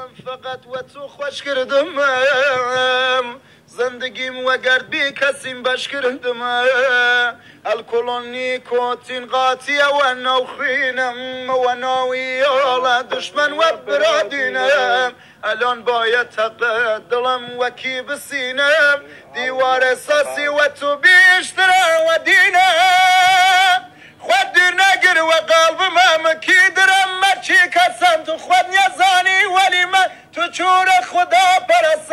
فقط و تو خوش کردم زندگیم و گرد بی کسیم بش کردم الکلونی کوتین قاطی و نوخینم و ناویالا دشمن و برادینم الان باید تقد دلم و کی بسینم دیوار ساسی و تو بیشتر و دینم